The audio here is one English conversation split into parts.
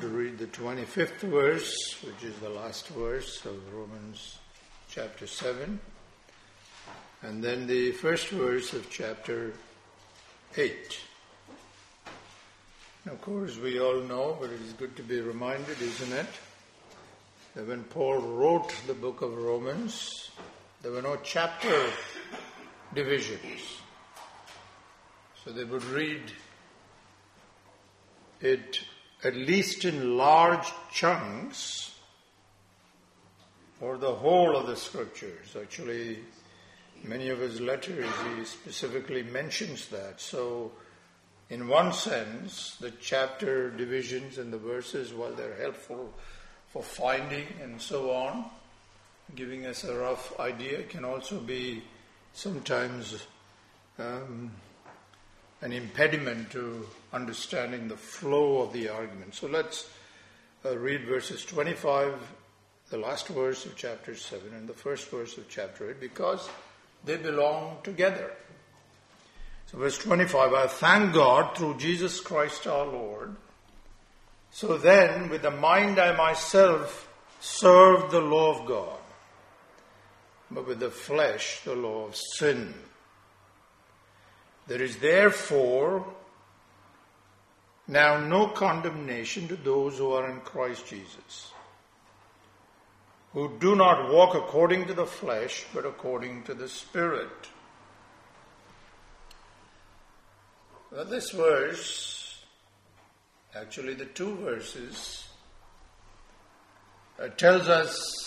read the 25th verse, which is the last verse of Romans chapter 7, and then the first verse of chapter 8. And of course, we all know, but it is good to be reminded, isn't it, that when Paul wrote the book of Romans, there were no chapter divisions. So they would read it at least in large chunks or the whole of the scriptures. Actually, many of his letters, he specifically mentions that. So, in one sense, the chapter divisions and the verses, while they're helpful for finding and so on, giving us a rough idea, can also be sometimes an impediment to understanding the flow of the argument. So let's read verses 25, the last verse of chapter 7 and the first verse of chapter 8, because they belong together. So verse 25, I thank God through Jesus Christ our Lord. So then, with the mind I myself serve the law of God, but with the flesh the law of sin. There is therefore now no condemnation to those who are in Christ Jesus, who do not walk according to the flesh, but according to the Spirit. Well, this verse, actually the two verses, tells us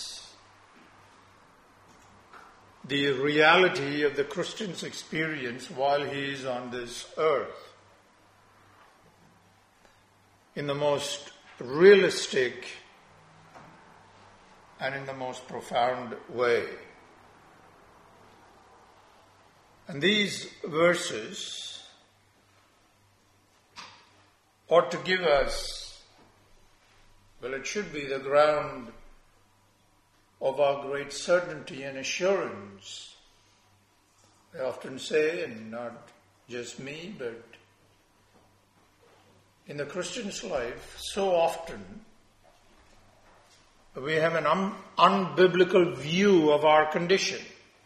the reality of the Christian's experience while he is on this earth in the most realistic and in the most profound way. And these verses ought to give us, well, it should be the ground of our great certainty and assurance. I often say, and not just me, but in the Christian's life, so often we have an unbiblical view of our condition.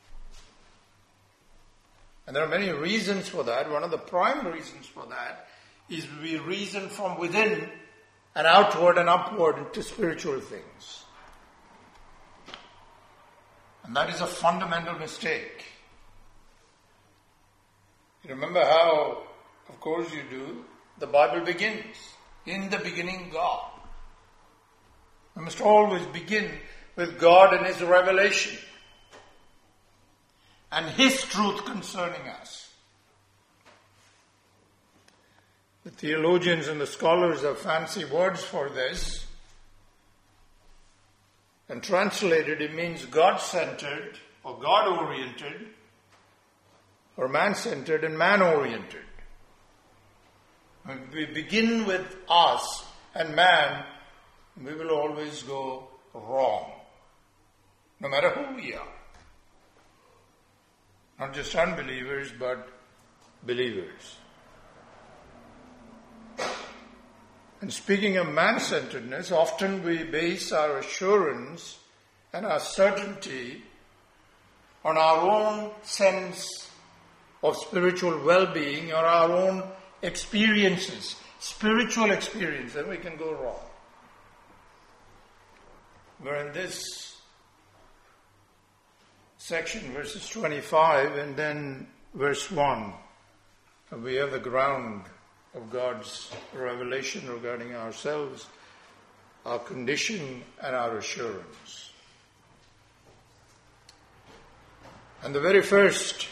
And there are many reasons for that. One of the prime reasons for that is we reason from within and outward and upward into spiritual things. And that is a fundamental mistake. You remember how, of course you do, the Bible begins. In the beginning, God. We must always begin with God and His revelation and His truth concerning us. The theologians and the scholars have fancy words for this. And translated, it means God-centered or God-oriented, or man-centered and man-oriented. When we begin with us and man, we will always go wrong, no matter who we are. Not just unbelievers, but believers. And speaking of man-centeredness, often we base our assurance and our certainty on our own sense of spiritual well-being or our own experiences, spiritual experience, then we can go wrong. Where in this section, verses 25 and then verse 1, we have the ground of God's revelation regarding ourselves, our condition, and our assurance. And the very first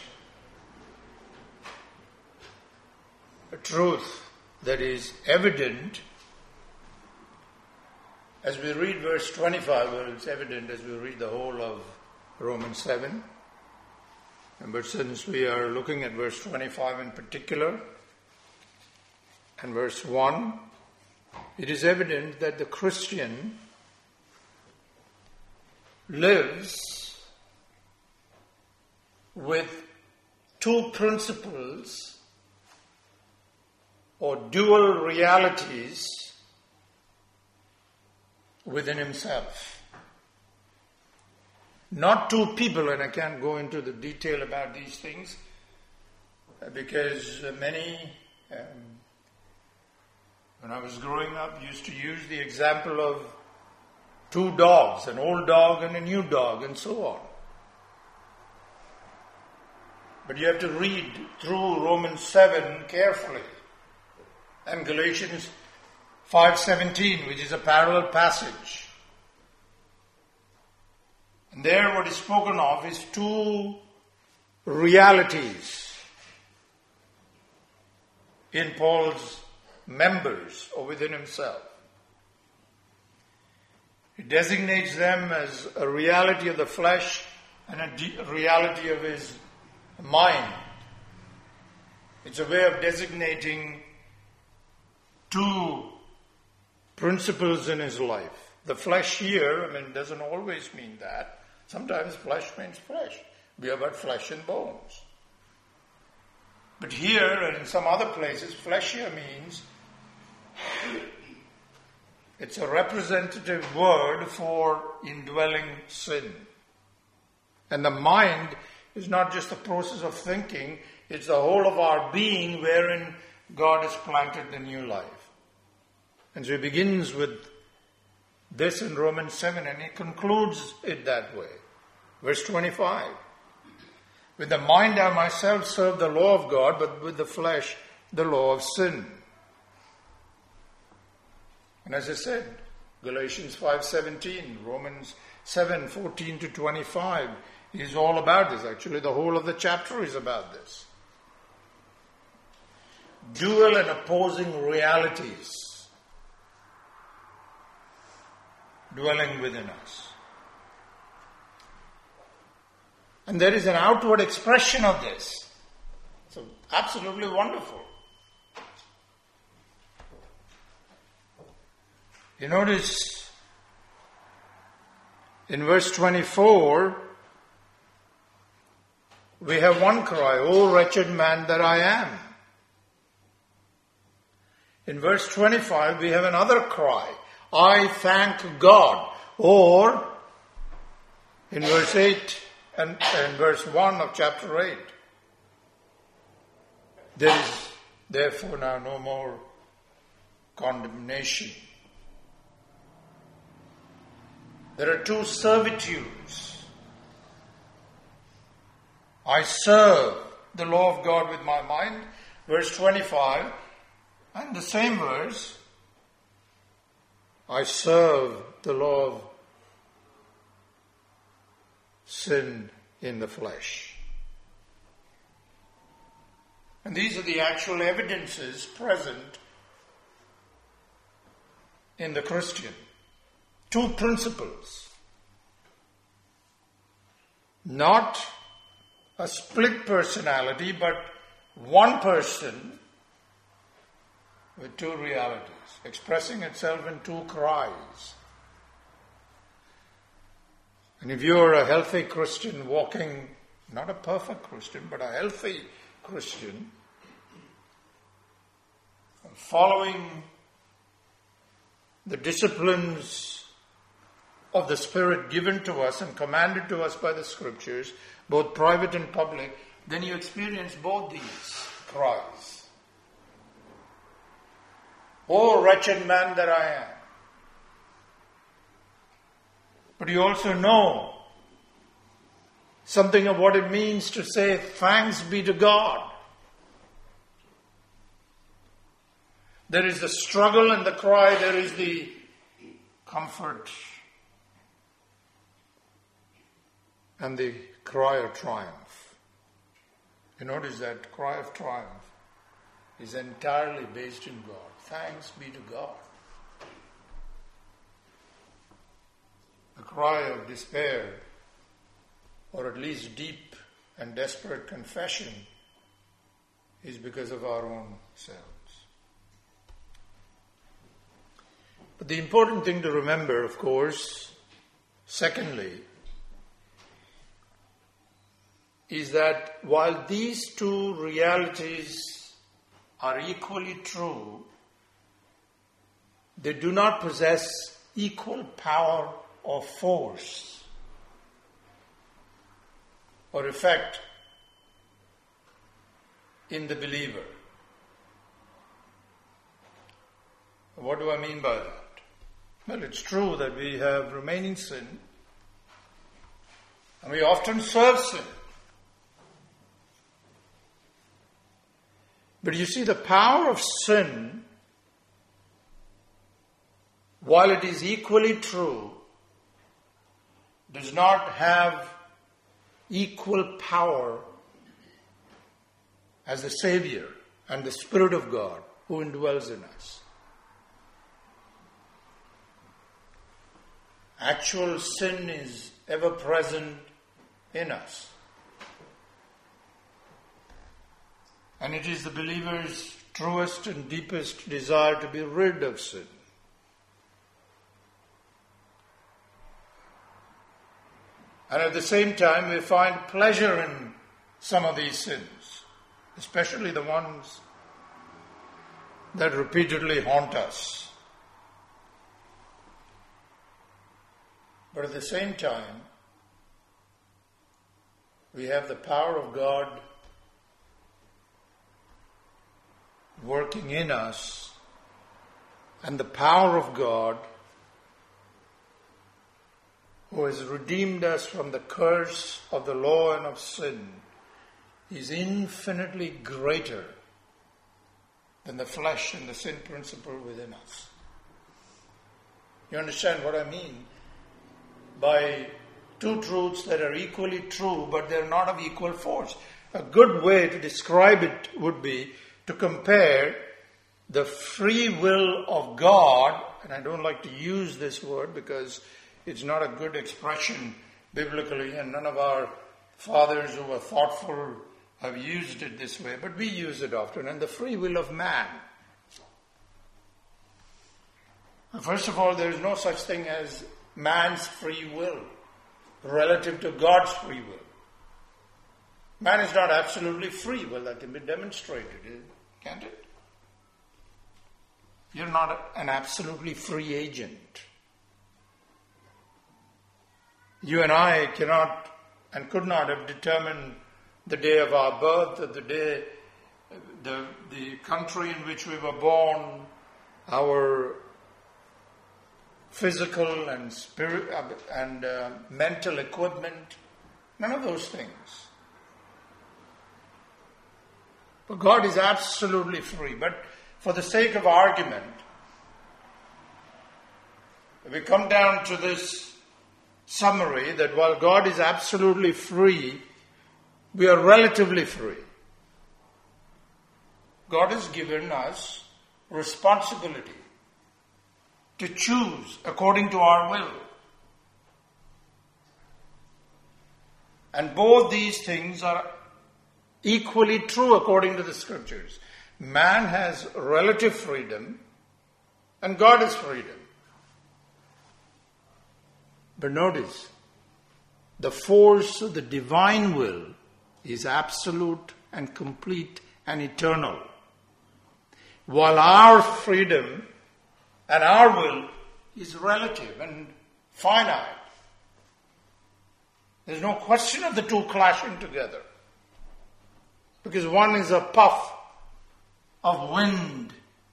truth that is evident as we read verse 25, well, it's evident as we read the whole of Romans 7. But since we are looking at verse 25 in particular, and verse 1, it is evident that the Christian lives with two principles or dual realities within himself. Not two people, and I can't go into the detail about these things because many, when I was growing up, used to use the example of two dogs, an old dog and a new dog, and so on. But you have to read through Romans 7 carefully and Galatians 5:17, which is a parallel passage. And there what is spoken of is two realities in Paul's members or within himself. He designates them as a reality of the flesh and a reality of his mind. It's a way of designating two principles in his life. The flesh here, doesn't always mean that. Sometimes flesh means flesh. We are but flesh and bones. But here and in some other places, flesh here means it's a representative word for indwelling sin. And the mind is not just the process of thinking, it's the whole of our being wherein God has planted the new life. And so he begins with this in Romans 7 and he concludes it that way. Verse 25. With the mind I myself serve the law of God, but with the flesh the law of sin. And as I said, Galatians 5:17, Romans 7:14 to 25 is all about this. Actually, the whole of the chapter is about this. Dual and opposing realities dwelling within us. And there is an outward expression of this. So, absolutely wonderful. You notice in verse 24, we have one cry, "O wretched man that I am." In verse 25, we have another cry, "I thank God." Or, in verse 8 and verse 1 of chapter 8, there is therefore now no more condemnation. There are two servitudes. I serve the law of God with my mind, verse 25, and the same verse, I serve the law of sin in the flesh. And these are the actual evidences present in the Christian. Two principles. Not a split personality, but one person with two realities, expressing itself in two cries. And if you're a healthy Christian walking, not a perfect Christian, but a healthy Christian, following the disciplines of the Spirit given to us and commanded to us by the Scriptures, both private and public, then you experience both these cries. "O wretched man that I am." But you also know something of what it means to say, "Thanks be to God." There is the struggle and the cry, there is the comfort and the cry of triumph. You notice that cry of triumph is entirely based in God. Thanks be to God. The cry of despair, or at least deep and desperate confession, is because of our own selves. But the important thing to remember, of course, secondly, is that while these two realities are equally true, they do not possess equal power or force or effect in the believer. What do I mean by that? Well, it's true that we have remaining sin, and we often serve sin. But you see, the power of sin, while it is equally true, does not have equal power as the Savior and the Spirit of God who indwells in us. Actual sin is ever present in us. And it is the believer's truest and deepest desire to be rid of sin. And at the same time, we find pleasure in some of these sins, especially the ones that repeatedly haunt us. But at the same time, we have the power of God working in us, and the power of God who has redeemed us from the curse of the law and of sin is infinitely greater than the flesh and the sin principle within us. You understand what I mean by two truths that are equally true, but they're not of equal force? A good way to describe it would be to compare the free will of God, and I don't like to use this word because it's not a good expression biblically, and none of our fathers who were thoughtful have used it this way, but we use it often, and the free will of man. First of all, there is no such thing as man's free will relative to God's free will. Man is not absolutely free. Well, that can be demonstrated, can't it? You're not an absolutely free agent. You and I cannot and could not have determined the day of our birth, or the day, the country in which we were born, our physical and spirit and mental equipment. None of those things. But God is absolutely free. But for the sake of argument, we come down to this summary that while God is absolutely free, we are relatively free. God has given us responsibility to choose according to our will. And both these things are equally true according to the Scriptures. Man has relative freedom and God has freedom. But notice, the force of the divine will is absolute and complete and eternal, while our freedom and our will is relative and finite. There's no question of the two clashing together, because one is a puff of wind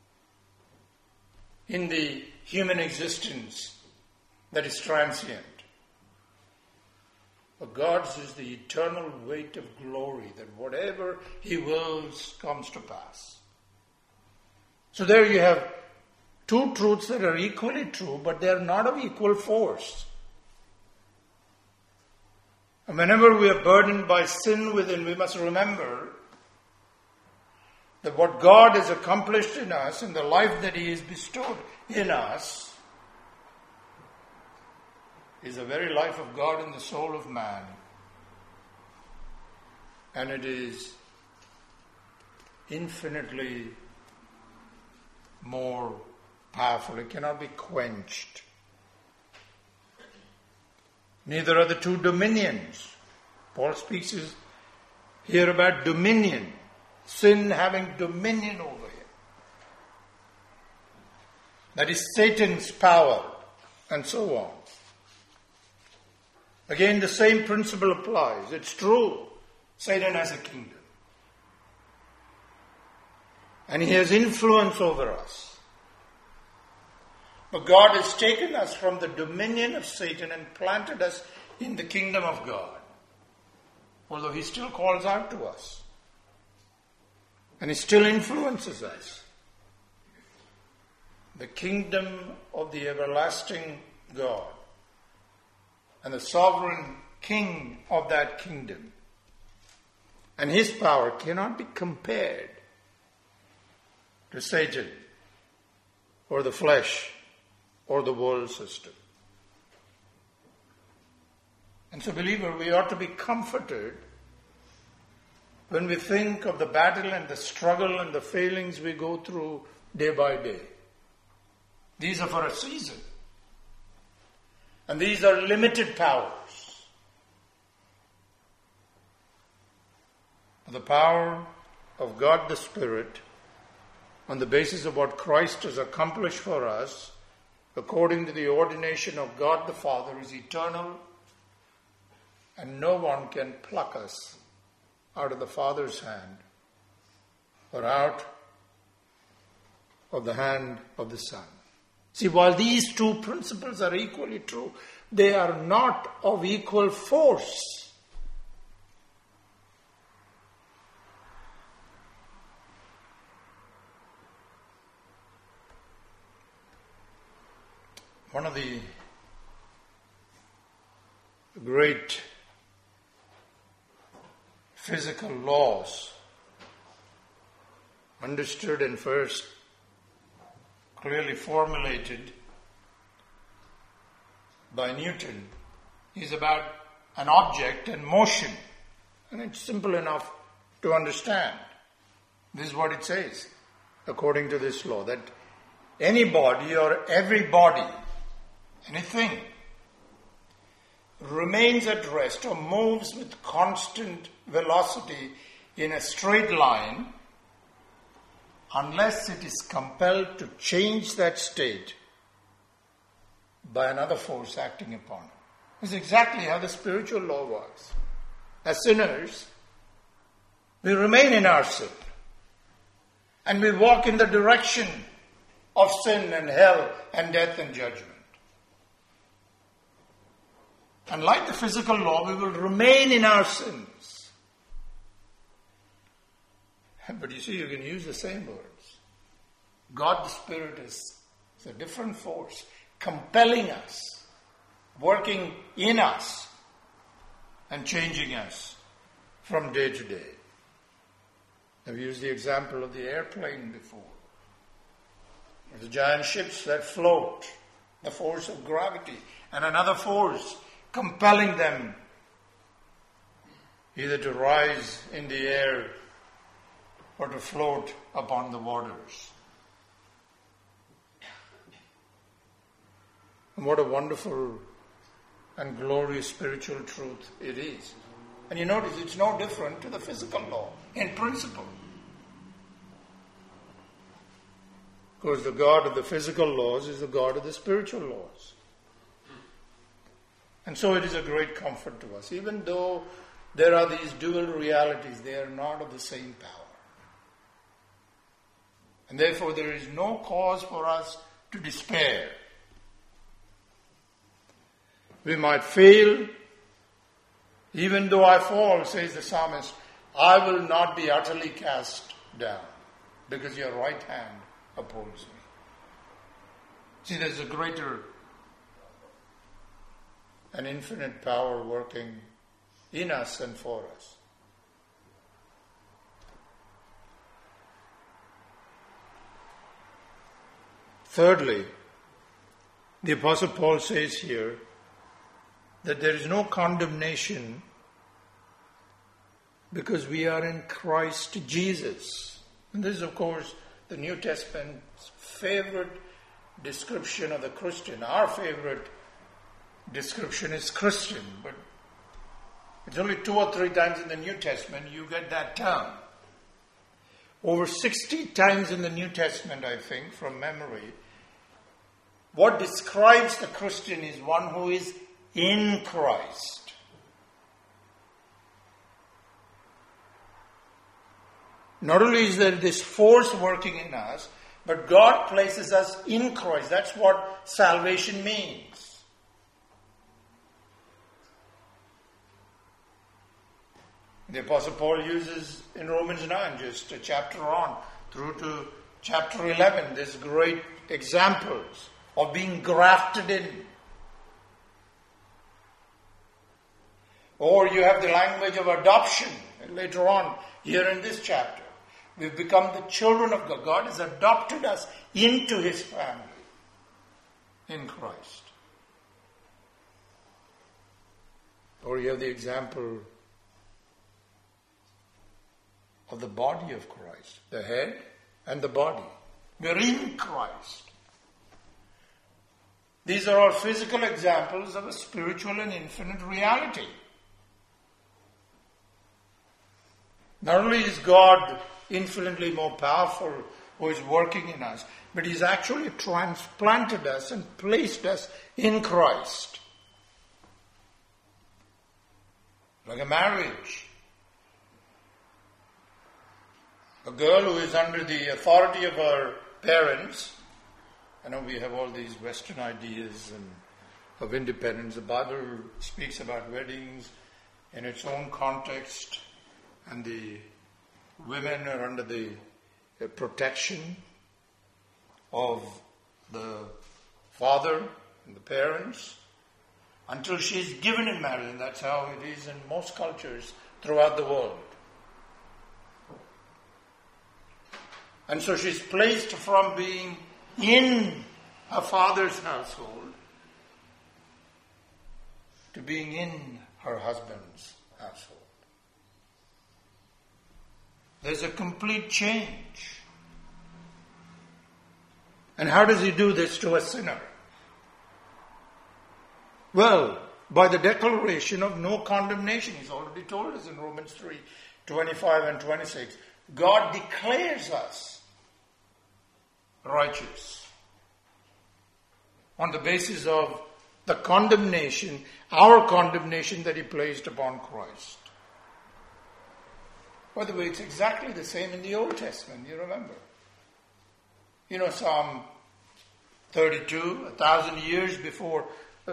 in the human existence that is transient. But God's is the eternal weight of glory, that whatever He wills comes to pass. So there you have two truths that are equally true, but they are not of equal force. And whenever we are burdened by sin within, we must remember that what God has accomplished in us and the life that He has bestowed in us is the very life of God in the soul of man. And it is infinitely more powerful. It cannot be quenched. Neither are the two dominions. Paul speaks here about dominion. Sin having dominion over him. That is Satan's power and so on. Again, the same principle applies. It's true. Satan has a kingdom. And he has influence over us. But God has taken us from the dominion of Satan and planted us in the kingdom of God. Although he still calls out to us. And he still influences us. The kingdom of the everlasting God. And the sovereign king of that kingdom. And his power cannot be compared to Satan or the flesh or the world system. And so, believer, we ought to be comforted when we think of the battle and the struggle and the failings we go through day by day. These are for a season. And these are limited powers. The power of God the Spirit, on the basis of what Christ has accomplished for us, according to the ordination of God the Father, is eternal, and no one can pluck us out of the Father's hand or out of the hand of the Son. See, while these two principles are equally true, they are not of equal force. One of the great physical laws understood and first clearly formulated by Newton is about an object and motion. And it's simple enough to understand. This is what it says, according to this law, that any body or every body, anything, remains at rest or moves with constant velocity in a straight line unless it is compelled to change that state by another force acting upon it. This is exactly how the spiritual law works. As sinners, we remain in our sin and we walk in the direction of sin and hell and death and judgment. And like the physical law, we will remain in our sins. But you see, you can use the same words. God the Spirit is a different force, compelling us, working in us, and changing us from day to day. I've used the example of the airplane before. There's giant ships that float, the force of gravity, and another force compelling them either to rise in the air or to float upon the waters. And what a wonderful and glorious spiritual truth it is. And you notice it's no different to the physical law in principle. Because the God of the physical laws is the God of the spiritual laws. And so it is a great comfort to us. Even though there are these dual realities, they are not of the same power. And therefore there is no cause for us to despair. We might fail. Even though I fall, says the psalmist, I will not be utterly cast down, because your right hand upholds me. See, there's a greater and infinite power working in us and for us. Thirdly, the Apostle Paul says here that there is no condemnation because we are in Christ Jesus. And this is, of course, the New Testament's favorite description of the Christian. Our favorite description is Christian, but it's only 2 or 3 times in the New Testament you get that term. Over 60 times in the New Testament, I think, from memory, What describes the Christian is one who is in Christ. Not only is there this force working in us, but God places us in Christ. That's what salvation means. The Apostle Paul uses in Romans 9, just a chapter on, through to chapter 11, these great examples of being grafted in. Or you have the language of adoption later on here in this chapter. We've become the children of God. God has adopted us into His family in Christ. Or you have the example of the body of Christ, the head and the body. We're in Christ. These are all physical examples of a spiritual and infinite reality. Not only is God infinitely more powerful who is working in us, but He's actually transplanted us and placed us in Christ. Like a marriage. A girl who is under the authority of her parents. I know we have all these Western ideas of independence. The Bible speaks about weddings in its own context, and the women are under the protection of the father and the parents until she is given in marriage. And that's how it is in most cultures throughout the world. And so she's placed from being in her father's household to being in her husband's household. There's a complete change. And how does He do this to a sinner? Well, by the declaration of no condemnation. He's already told us in Romans 3, 25 and 26. God declares us righteous on the basis of the condemnation, our condemnation that He placed upon Christ. By the way, it's exactly the same in the Old Testament, you remember. You know, Psalm 32, 1,000 years before,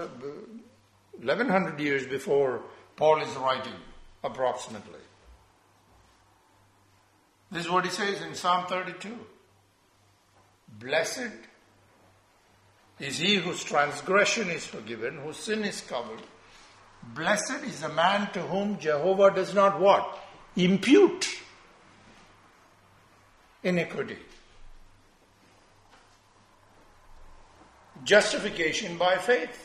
1,100 years before Paul is writing, approximately. This is what he says in Psalm 32. Blessed is he whose transgression is forgiven, whose sin is covered. Blessed is the man to whom Jehovah does not what? Impute iniquity. Justification by faith.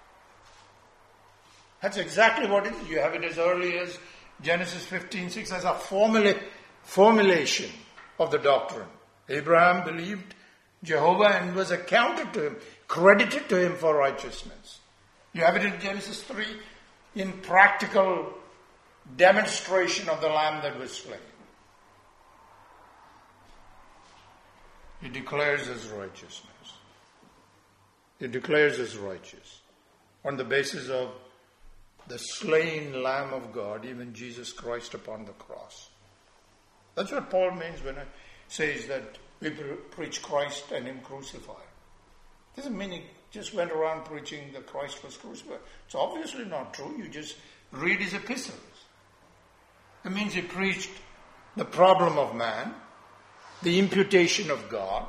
That's exactly what it is. You have it as early as Genesis 15:6 as a formulation of the doctrine. Abraham believed Jehovah and was accounted to him, credited to him for righteousness. You have it in Genesis 3 in practical demonstration of the lamb that was slain. He declares His righteousness. He declares His righteous on the basis of the slain Lamb of God, even Jesus Christ upon the cross. That's what Paul means when he says that we preach Christ and Him crucified. Doesn't mean he just went around preaching that Christ was crucified. It's obviously not true. You just read his epistles. It means he preached the problem of man, the imputation of God,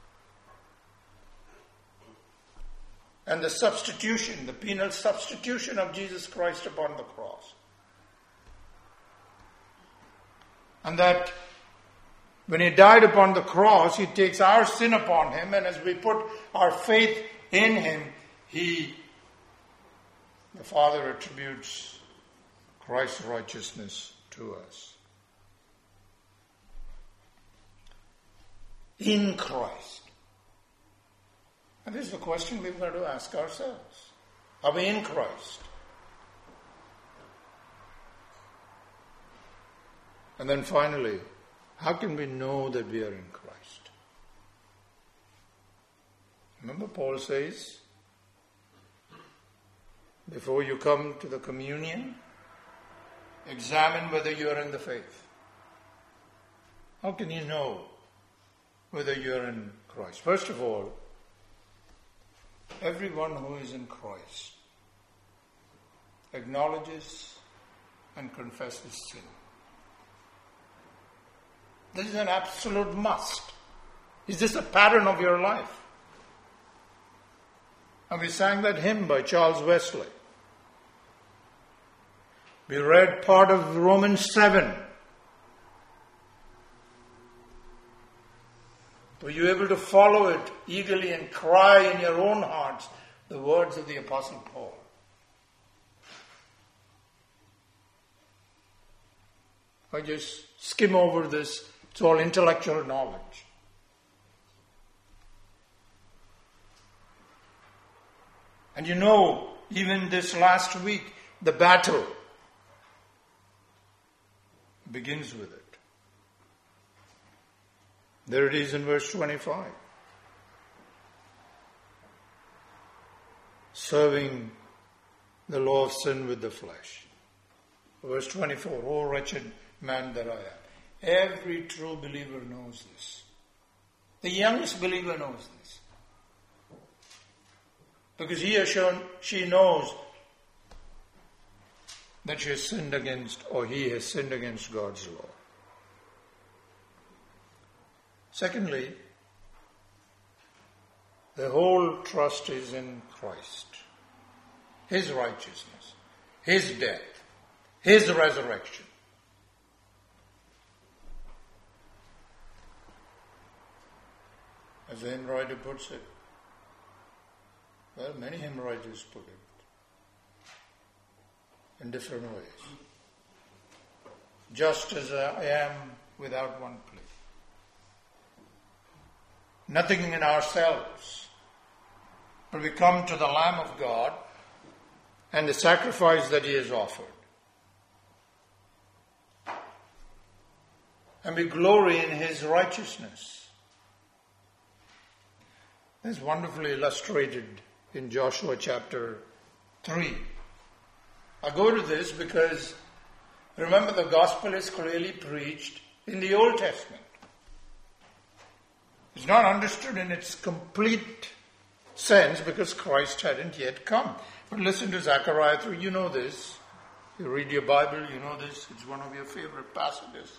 and the substitution, the penal substitution of Jesus Christ upon the cross. And that when He died upon the cross, He takes our sin upon Him, and as we put our faith in Him, the Father attributes Christ's righteousness to us. In Christ. And this is the question we've got to ask ourselves. Are we in Christ? And then finally, how can we know that we are in Christ? Remember, Paul says, before you come to the communion, examine whether you are in the faith. How can you know whether you are in Christ? First of all, everyone who is in Christ acknowledges and confesses sin. This is an absolute must. Is this a pattern of your life? And we sang that hymn by Charles Wesley. We read part of Romans 7. Were you able to follow it eagerly and cry in your own hearts the words of the Apostle Paul? I just skim over this. It's all intellectual knowledge. And you know, even this last week, the battle begins with it. There it is in verse 25. Serving the law of sin with the flesh. Verse 24, O wretched man that I am. Every true believer knows this. The youngest believer knows this. Because she knows that she has sinned against, or he has sinned against God's law. Secondly, the whole trust is in Christ. His righteousness, His death, His resurrection. As the hymn writer puts it, well, many hymn writers put it in different ways. Just as I am without one plea. Nothing in ourselves, but we come to the Lamb of God and the sacrifice that He has offered. And we glory in His righteousness. This is wonderfully illustrated in Joshua chapter 3. I go to this because, remember, the gospel is clearly preached in the Old Testament. It's not understood in its complete sense because Christ hadn't yet come. But listen to Zechariah 3. You know this. You read your Bible, you know this. It's one of your favorite passages.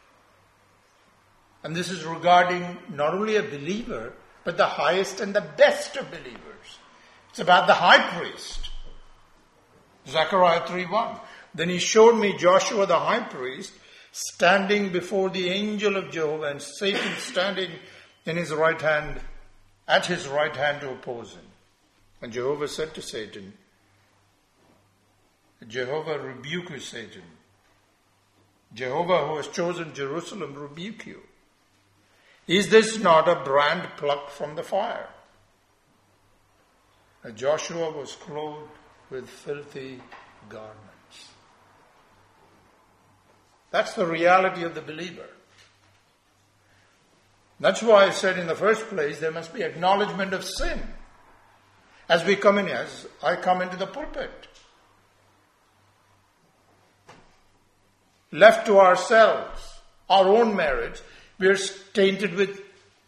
And this is regarding not only a believer, but the highest and the best of believers. It's about the high priest. Zechariah 3:1. Then he showed me Joshua the high priest standing before the angel of Jehovah and Satan standing in his right hand, at his right hand to oppose him. And Jehovah said to Satan, Jehovah rebuke you, Satan. Jehovah who has chosen Jerusalem rebuke you. Is this not a brand plucked from the fire? And Joshua was clothed with filthy garments. That's the reality of the believer. That's why I said in the first place there must be acknowledgement of sin. As I come into the pulpit. Left to ourselves, our own merits, we are tainted with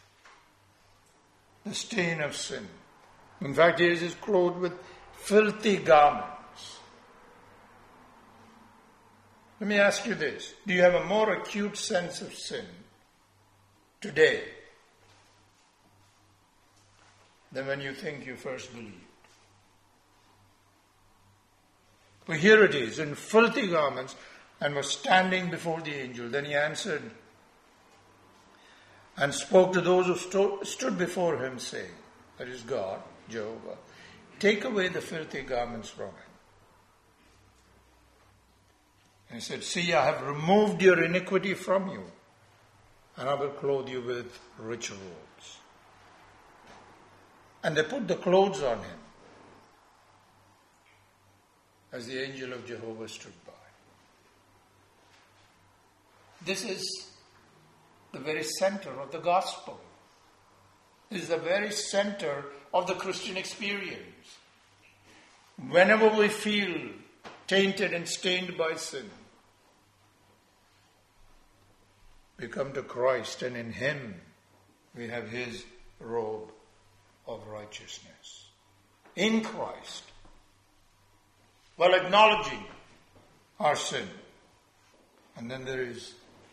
the stain of sin. In fact, he is clothed with filthy garments. Let me ask you this. Do you have a more acute sense of sin today than when you think you first believed? But here it is, in filthy garments, and was standing before the angel. Then he answered and spoke to those who stood before him, saying, that is God, Jehovah, take away the filthy garments from him. And he said, see, I have removed your iniquity from you, and I will clothe you with rich robes. And they put the clothes on him as the angel of Jehovah stood by. This is the very center of the gospel. This is the very center of the Christian experience. Whenever we feel tainted and stained by sin, we come to Christ, and in Him we have His robe of righteousness. In Christ, while acknowledging our sin. And then there is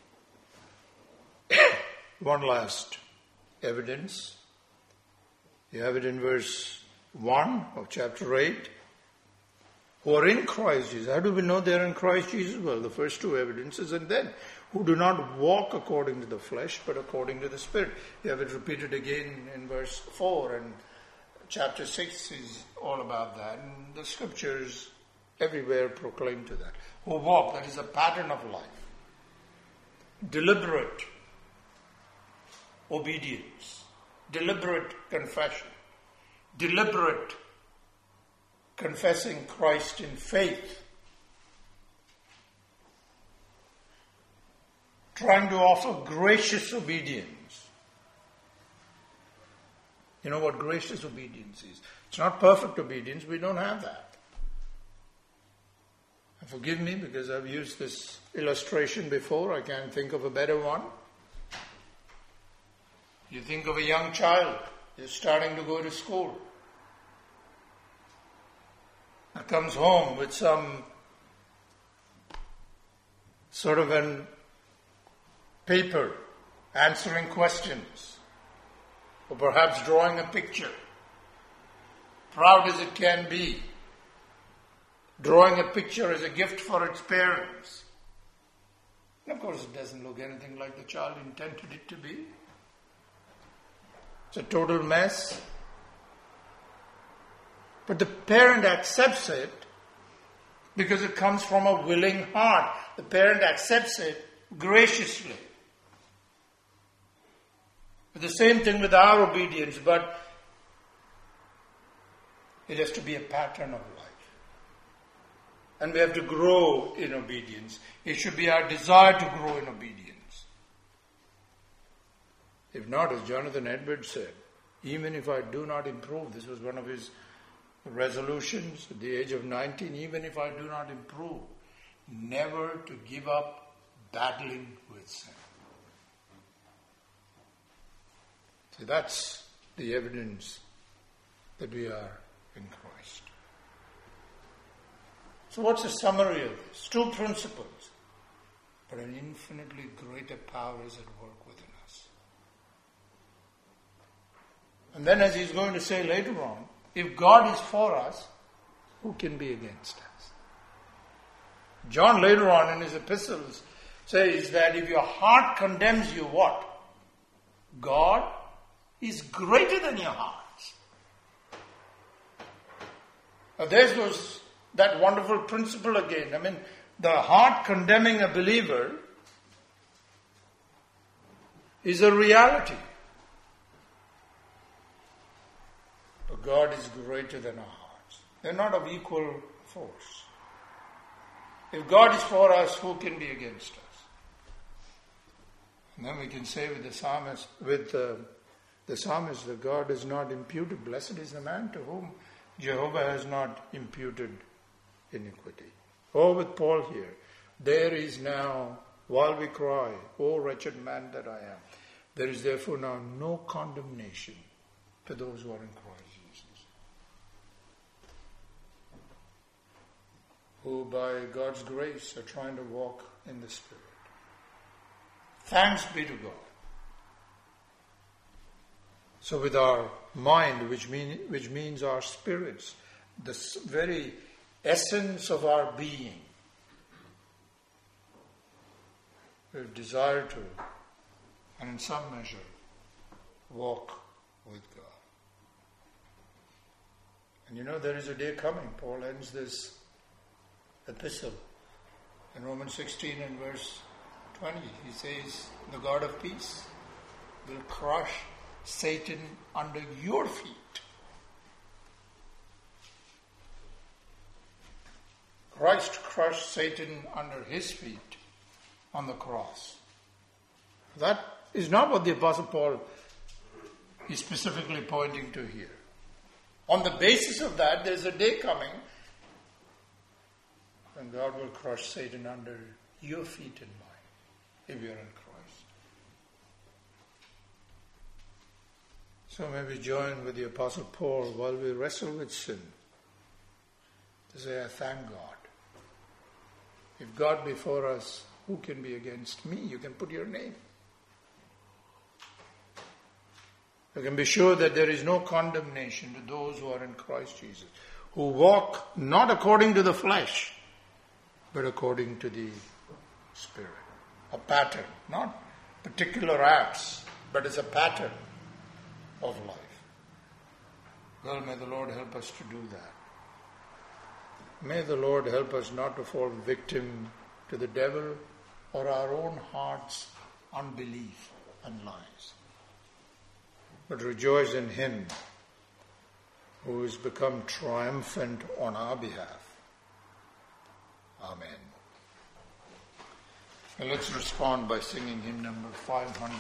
one last evidence. You have it in verse 1 of chapter 8. Who are in Christ Jesus. How do we know they are in Christ Jesus? Well, the first two evidences, and then who do not walk according to the flesh, but according to the Spirit. You have it repeated again in verse 4, and chapter 6 is all about that. And the scriptures everywhere proclaim to that. Who walk, that is a pattern of life. Deliberate obedience, deliberate confession, deliberate confessing Christ in faith, trying to offer gracious obedience. You know what gracious obedience is? It's not perfect obedience. We don't have that. And forgive me because I've used this illustration before. I can't think of a better one. You think of a young child who's starting to go to school. Comes home with some sort of an paper answering questions, or perhaps drawing a picture, proud as it can be, drawing a picture as a gift for its parents. And of course it doesn't look anything like the child intended it to be. It's a total mess. But the parent accepts it because it comes from a willing heart. The parent accepts it graciously. But the same thing with our obedience, but it has to be a pattern of life. And we have to grow in obedience. It should be our desire to grow in obedience. If not, as Jonathan Edwards said, even if I do not improve, this was one of his resolutions at the age of 19, even if I do not improve, never to give up battling with sin. See, that's the evidence that we are in Christ. So what's the summary of this? Two principles, but an infinitely greater power is at work within us. And then, as he's going to say later on, if God is for us, who can be against us? John later on in his epistles says that if your heart condemns you, what? God is greater than your hearts. Now there's that wonderful principle again. I mean, the heart condemning a believer is a reality. But God is greater than our hearts. They're not of equal force. If God is for us, who can be against us? And then we can say with the psalmist, that God is not imputed. Blessed is the man to whom Jehovah has not imputed iniquity. Or with Paul here, there is now, while we cry, O wretched man that I am, there is therefore now no condemnation to those who are in Christ Jesus, who by God's grace are trying to walk in the Spirit. Thanks be to God. So with our mind, which means our spirits, the very essence of our being, we desire to, and in some measure, walk with God. And you know, there is a day coming. Paul ends this epistle in Romans 16 and verse 20. He says, the God of peace will crush Satan under your feet. Christ crushed Satan under his feet on the cross. That is not what the Apostle Paul is specifically pointing to here. On the basis of that, there's a day coming when God will crush Satan under your feet and mine, if you're in Christ. So may we join with the Apostle Paul while we wrestle with sin to say, I thank God. If God be for us, who can be against me? You can put your name. You can be sure that there is no condemnation to those who are in Christ Jesus, who walk not according to the flesh, but according to the Spirit. A pattern, not particular acts, but it's a pattern of life. Well, may the Lord help us to do that. May the Lord help us not to fall victim to the devil or our own heart's unbelief and lies, but rejoice in Him who has become triumphant on our behalf. Amen. And let's respond by singing hymn number 500.